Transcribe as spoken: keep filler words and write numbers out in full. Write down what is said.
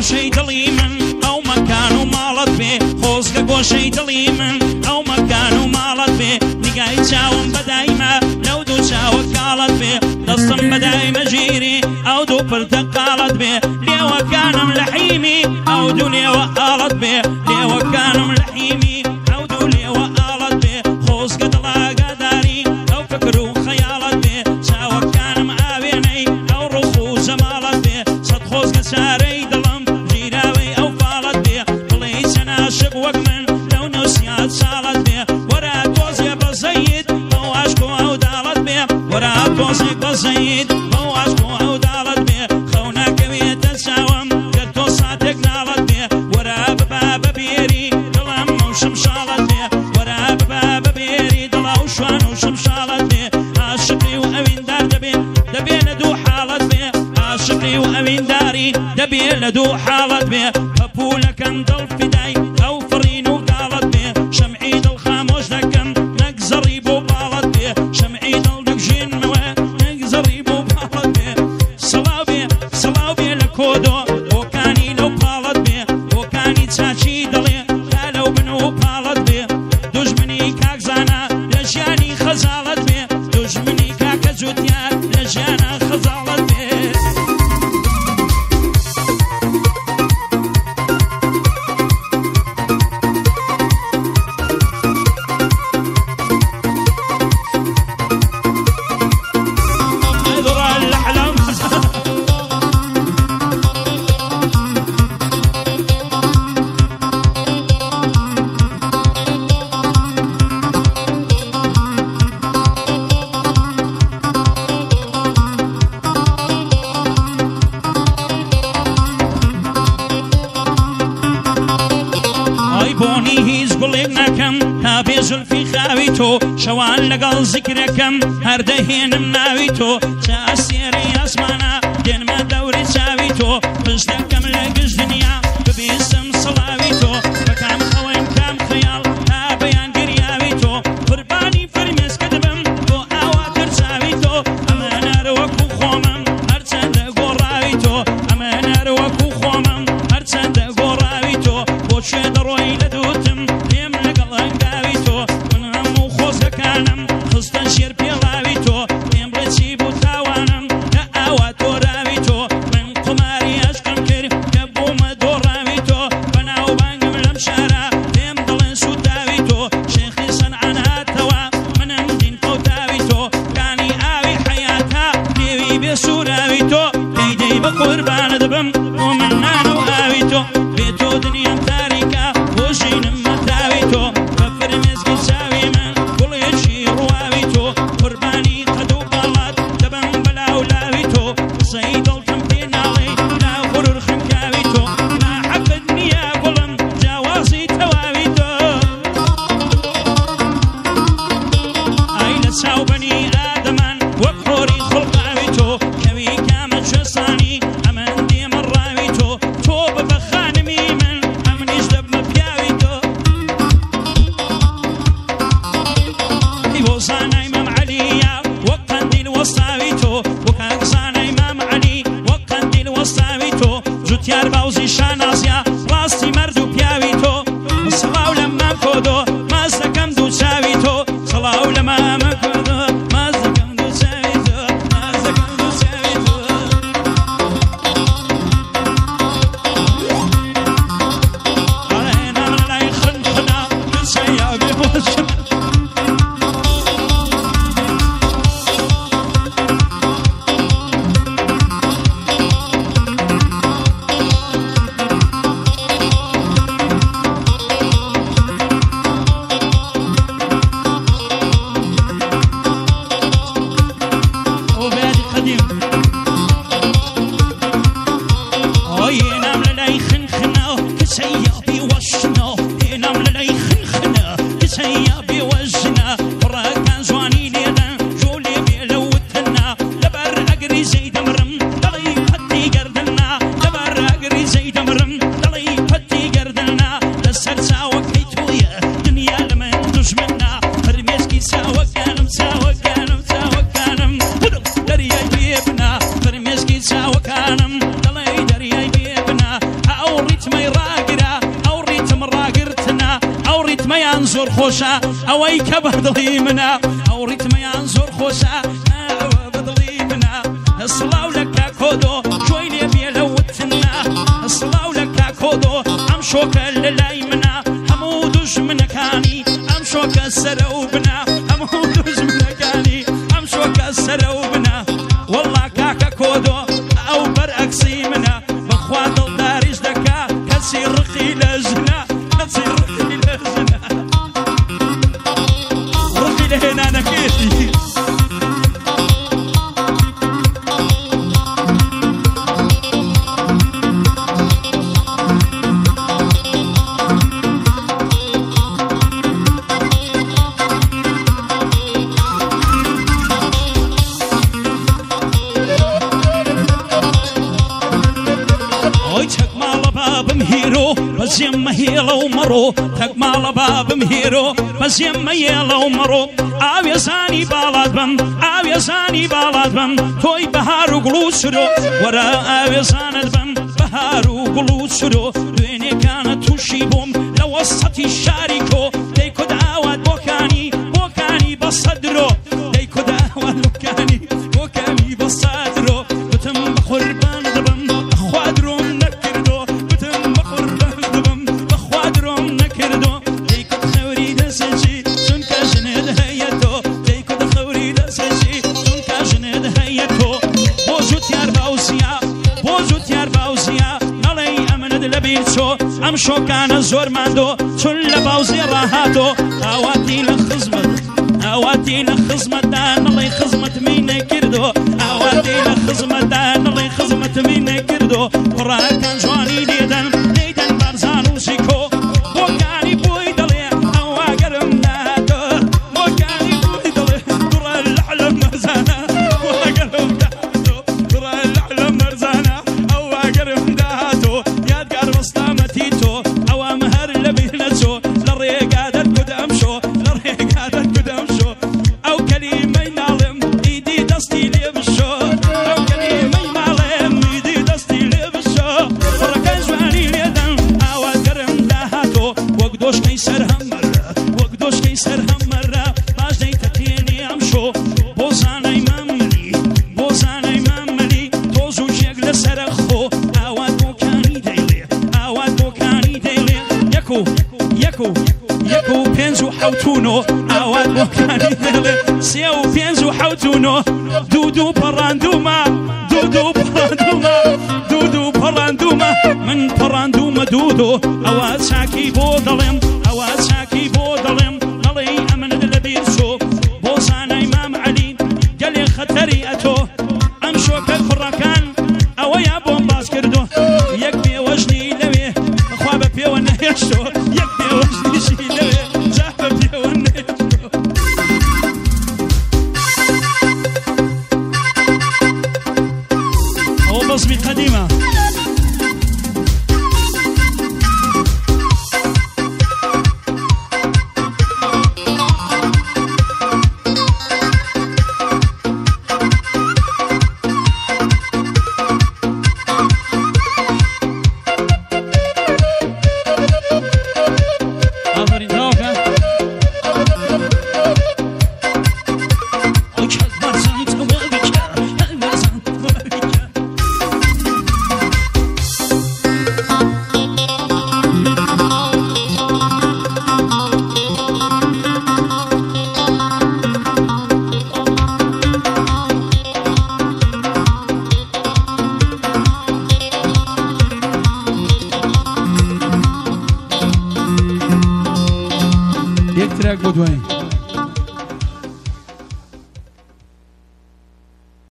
گۆشەی دڵی من ئەو مەکان و ماڵت بێ خۆزگە گۆشەی دڵی من ئەو مەکان و ماڵت بێ نیگای چاوم بەدایمە لەو دوو چاوە کاڵت بێ دەستم بەدایمە ژیری ئەو دوو پرتەقاڵت بێ لێوەکانم لە حیمی ئەو دوو لێوە ئاڵت بێ لێوەکانم لە حیمی ئەو دوو لێوە ئاڵت بێ خۆزگە دڵاگاداری ئەو فکر و خەیاڵت بێ چاوەکانم ئاوێنەی ئەو ڕوخ و جەماڵت بێ سەد خۆزگە چارەی دڵم ژیراوەی ئەو فاڵت بێ بڵێ چەند عاشق وەک من لەو نەوسیات ساڵت بێ وەرا تۆزێ بەزەید بەو عاشق و ئەو داڵت بێ وەرا تۆزێک بەزەید بەو عاشق و ئەو داڵت بێ خەو ناکەوێتە چاوم گەر تۆ ساتێک ناڵت بێ وەرا ببا بەبێری دڵم و شمشاڵت بێ وەرا ببا بەبێری دڵا و شوان و شمشاڵت بێ عاشقی و ئەویندار دەبێ دەبێ لە دوو حاڵت بێ عاشقی و ئەوینداری دەبێ لە دوو حاڵت بێ پەپوولەکەم دڵ فیدای ئەو فڕین و داڵت بێ شەمعی دڵ خامۆش دەکەم نەک زەڕی بۆ باڵت بێ شەمعی دڵ دەکژێنمەوە نەک زەڕی بۆ باڵت بێ سەڵاو بێ سەڵاو بێ لە کۆدۆ بۆکانی لەو پاڵت بێ بۆکانی چاچی دڵێ تا لەو بن و پاڵت بێ دوژمنی کاکزانە لە ژیانی خەزاڵت بێ دوژمنی کاکە جوتیار لە ژیانە خەزاڵت بێ بۆنی هیچ گوڵێک نەکەم تا بێ زولفی خاوی تۆ شەوان لەگەڵ زیکرەکەم هەردەهێنم ناوی تۆ چا ئەسێرەی ئاسمانە دێنمە دەوری چاوی تۆ پشت دەکەم لە گشت دنیا ببیستم سڵاوی تۆ بە کام خەوەیم کام خەیاڵ تا بەیان گریاوی تۆ قوربانی فرمێسکە دەبم بۆ ئاوا دەرچاوی تۆ ئەمە نارە وەکو خۆمم هەرچەندە گۆڕاوی تۆ ئەمە نارە وەکو خۆمم هەرچەندە گۆڕاوی تۆ بۆچێ دەڕۆی لە دووتم پێم لەگەڵ هەنگاوی تۆ من هەموو خۆزەکانم خستە شێر پێڵاوی تۆ پێم بڵێ چی بوو تاوانم کە ئاوا تۆراوی تۆ من قوماری عەشقم کرد کە بوومە دۆڕاوی تۆ بەناوبانگم لەم شارە پێم دەڵێن سوتاوی تۆ شێخی سەنعان هاتەوە منم دین قەوتاوی تۆ کانی ئاوی حەیاتە نێوی بێ سوراوی تۆ دەیدەی بە قوربانە دەبم بۆ من نان و ئاوی تۆ بێ تۆ دنیام تاریکە بۆ ژینم مەتاوی تۆ بە فرمێسکی چاوی من گوڵێکی ڕواوی تۆ قوربانی قەد و باڵات دەبم بەلاو لاوی تۆ قسەی دڵتم پێ ناڵێ لاو غورور خەمکاوی تۆ ناحەقت نییە گوڵم جیاوازی تەواوی تۆ ئای لە چاوبەنی ئادەمان وەک هۆری خوڵقاوی تۆ کەوی کامە کوێستانی ئەمەن دێمە ڕاوی تۆ تۆ ببە خانمی من ئەمنیش دەبمە پیاوی تۆ بۆ زانای مەم عەلیە وەک قەندیل وەستاوی تۆ بۆ کاک زانای مەم عەلی وەک قەندیل وەستاوی تۆ جوتیار باوزی شانازیە ڕاستی مەرد و پیاوی تۆ سەڵاو لە مام کۆدۆ ماز دەکەم دوو چاوی تۆ سەڵاو لە مامە کۆدۆ ماز دەکەم دوو چاوی تۆ ماز دەکەم دوو چاوی تۆ ئەڵێنەم لە لای خنخنا کچەیە بێ وەژنە فرمێسکی چاوەکانم چاوەکانم چاوەکانم دەریای بێبنا زۆر خۆشە ئەوەی کە بەدڵی منە ئەو ڕیتمەیان زۆر خۆشە ئەوە بەدڵی منە سڵاو لە کاکۆدۆ جۆی لێ بێ لە وتنە سڵاو لە کاکۆدۆ ئەم شۆکە لە لای منە هەموو دوژمنەکانی ئەم شۆکە سەرە و بنە هەموو دوژمنەکانی ئەم شۆکە سەرە و بنە وەڵڵا کاکە کۆدۆ ئەو بەرعەکسی منە بەخوا دڵداریش دەکا کەسی ڕقی لە ژنە کەسی ڕقی لە ژنە ڕقی لە هێنانەکێتی بەزیێم مەهێڵە و مەڕۆ تەک ماڵە بابم هێرۆ بەزیێم مەهێڵە و مەڕۆ ئاوێزانی باڵات بم ئاوێزانی باڵات بم تۆی بەهار و گوڵ و سرۆ وەرە ئاوێزانت بم بەهار و گوڵ و سرۆ دوێنێکانە تووشی بووم لە وەسەتی شاری کۆ دەی کۆ داوات بۆکانی بۆکانی بە سەدرۆ دەی کۆ داوات بۆکانی بۆکانی بە سەدرۆ بتم بە قوربان دەبم بەخوا درۆم نەکردۆ بتم بە قوربان دەبم بەخوا درۆم نەکردۆ دەی کۆ خەوری دەسەجی چونکە ژنت هەیە تۆ دەی کۆ خەوری دەسەجی چونکە ژنت هەیە تۆ بۆ زووتیار باوسیا بۆ زووتیار باوسیا نەڵێی ئەمنت لەبیر چۆ ئەم شۆکانە زۆر ماندۆ چون لە باوزی ڕاهاتۆ ئاواتی لە خزمەت ئاواتی لە خزمەتدا نەڵێی خزمەتمی نەکردۆ ئاواتی لە خزمەتدا نەڵێی خزمەتمی نەکردۆ کوڕەکان جوانی لێدەن لێدەن بارزان و شیکۆ بۆکانی بۆی دەڵێ ئەواگەرم ناتۆ بۆکانی بۆی دەڵێ دوڕە لەعلە مەرزانە ئەواگەرم داهاتۆ دوڕە لەعلە مەرزانە ئەواگەرم داهاتۆ یادگار وەستامەتی تۆ ئەوام هەر لە بیر نەچۆ لە ڕێگادەت گودەم شۆ لە ڕێگادەت گودەم شۆ ئەو کەلیمەی ناڵێم ئیدی دەستی لێ بشۆ ئەو کەلیمەی ناڵێم ئیدی دەستی لێ بشۆ کوڕەکان جوانی لێدەن ئاواتگەرم داهاتۆ وەک دۆشکەی سەر هەممەرە وەک دۆشکەی سەر هەممەرە پاش دەی تەتێنێ ئەم شۆ بۆ زانای مەمەلی بۆ زانای مەمەلی تۆز و ژێک لەسەرە خۆ ئاوات بۆکانی دەیڵێ ئاوات بۆکانی دەیڵێ یەک و یەک و یەک و پێنج و حەوتونۆ ئاوات بۆکانی دەیڵێ سێ و پێنج و حەوتونۆ دوو دوو پەڕاندوومە دوو دوو پەڕاندوومە دوو دوو پەڕاندوومە من پەڕاندوومە دوودۆ ئەوە چاکی بۆ دەڵێم ئەوە چاکی بۆ دەڵێم نەڵێی ئەمنت لەبیر چۆ بۆ زانای مام عەلی گەلێ خەتەری ئەتۆ ئەم شۆکە کوڕەکان ئەوەیە بۆم باس کردۆ یەک بێوەژنی لەوێ بەخوا بە پێوە نەهێشتۆ یەک بێوەژنیشی لەوێ جا بە پێوە نەهێشتۆ ئەوە بەزمی قەدیمە یک ترک بود